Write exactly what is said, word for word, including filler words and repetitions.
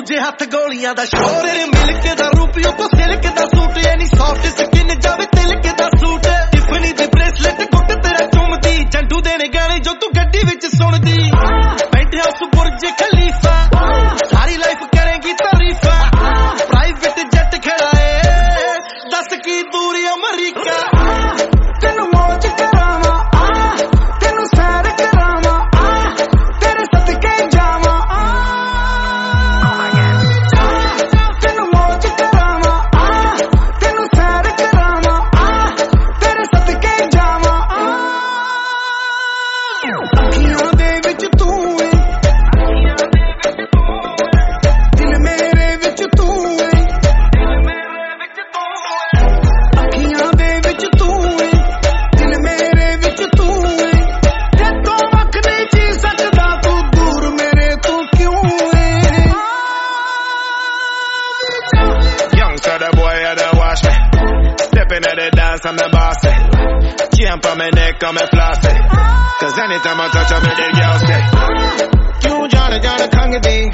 ਦੂਜੇ ਹੱਥ ਗੋਲੀਆਂ ਦਾ ਸ਼ੋਰ ਰੇ ਮਿਲਕ ਦਾ ਰੂਪੀਓ ਕੋ ਸਿਲਕ ਦਾ ਸੂਟ ਐਨੀ ਸੌਫਟ ਸਕਿਨ ਜਾਵੇ ਤਿਲਕ ਦਾ ਸੂਟ ਟਿਫਨੀ ਦੀ ਬ੍ਰੇਸਲੇਟ ਗੁੱਟ ਤੇਰਾ ਚੁੰਮਦੀ ਜੰਡੂ ਦੇਣੇ ਗਾਣੇ ਜੋ ਤੂੰ ਗੱਡੀ ਵਿੱਚ ਸੁਣਦੀ ਬੈਠੇ ਉਸ ਬੁਰਜ ਖਲੀਫਾ ਸਾਰੀ ਲਾਈਫ ਕਰੇਗੀ ਤਾਰੀਫਾਂ ਪ੍ਰਾਈਵੇਟ ਜੈਟ ਖੜਾਏ ਦੱਸ ਕੀ ਦੂਰੀ ਅਮਰੀਕਾ ਤੈਨੂੰ ਮੌਜ ਕਰਾਵਾਂ ਤੈਨੂੰ ਸੈਰ ਕਰਾਵਾਂ ਤੇਰੇ ਸਦਕੇ ਜਾਵਾਂ ਤੈਨੂੰ ਮੌਜ ਕਰਾਵਾਂ ਤੈਨੂੰ ਸੈਰ ਕਰਾਵਾਂ ਤੇਰੇ ਸਦਕੇ ਜਾਵਾਂ ਅੱਖੀਆਂ ਦੇ ਵਿੱਚ ਤੂੰ ਏ ਦਿਲ ਮੇਰੇ ਵਿੱਚ ਤੂੰ ਏ ਅੱਖੀਆਂ ਦੇ ਵਿੱਚ ਤੂੰ ਏ ਦਿਲ ਮੇਰੇ ਵਿੱਚ ਤੂੰ ਏ ਜੇ ਤੂੰ ਅੱਖ ਨਹੀਂ ਜੀ ਸਕਦਾ ਤੂੰ ਦੂਰ ਮੇਰੇ ਤੋਂ ਕਿਉਂ ਏ Youngster, the boy, you don't wash me. Stepping at the dance, I'm the boss. Chain on my neck, I'm a flossy. Cause anytime I touch, I make the girls say, you Johnny, Johnny, Kang di.